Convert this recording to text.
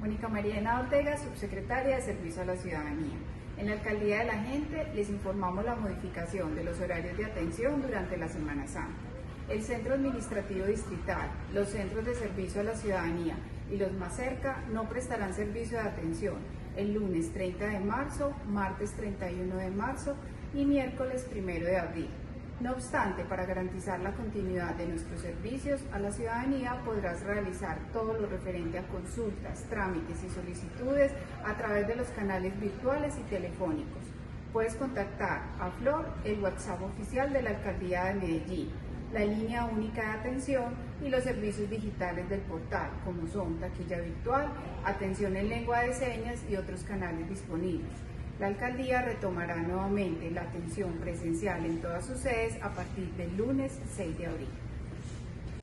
Mónica María Ortega, subsecretaria de Servicio a la Ciudadanía. En la Alcaldía de la Gente les informamos la modificación de los horarios de atención durante la Semana Santa. El Centro Administrativo Distrital, los centros de servicio a la ciudadanía y los más cerca no prestarán servicio de atención el lunes 30 de marzo, martes 31 de marzo y miércoles 1 de abril. No obstante, para garantizar la continuidad de nuestros servicios a la ciudadanía, podrás realizar todo lo referente a consultas, trámites y solicitudes a través de los canales virtuales y telefónicos. Puedes contactar a Flor, el WhatsApp oficial de la Alcaldía de Medellín, la línea única de atención y los servicios digitales del portal, como son taquilla virtual, atención en lengua de señas y otros canales disponibles. La Alcaldía retomará nuevamente la atención presencial en todas sus sedes a partir del lunes 6 de abril.